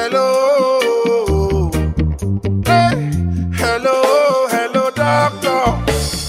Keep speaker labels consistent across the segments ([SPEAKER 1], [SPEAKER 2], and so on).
[SPEAKER 1] hello. Hey, hello, hello, doctor.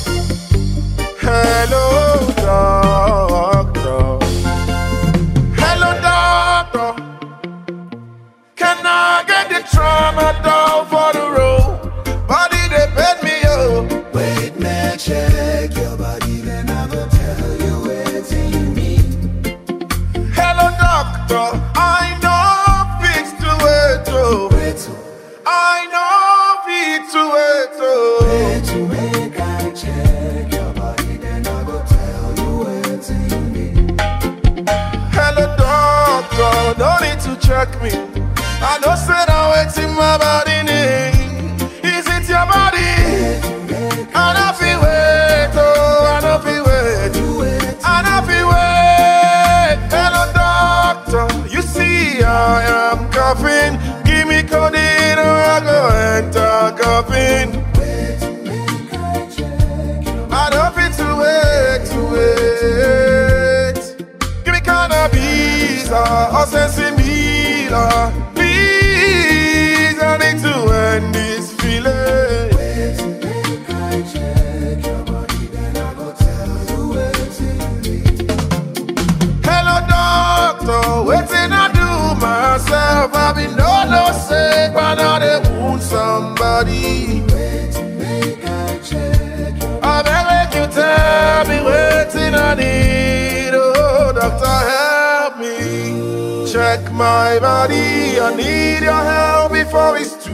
[SPEAKER 1] Hello, doctor. Hello, doctor. Can I get the trauma down for the road? Body they bed me up.
[SPEAKER 2] Wait, man, check your body, then I go tell you what you mean.
[SPEAKER 1] Hello, doctor. I know fix to it, oh. I know fix to it, oh.
[SPEAKER 2] Wait to make I check your body, then I go tell you what you mean.
[SPEAKER 1] Hello, doctor. No need to check me. I know said I'm waiting my body name. Is it your body? I don't feel wait, oh, I don't feel wait. I don't feel wait. Hello, doctor. You see I am coughing. Give me codeine or I go enter coughing. I don't feel to wait. Give me cannabis or sensimilla. Please, I need to end this feeling. Hello, doctor, waiting I do myself. I've been no sick, but now they wound somebody. I beg you tell me waiting I need. Oh, doctor, help me. Check my body, I need your help before it's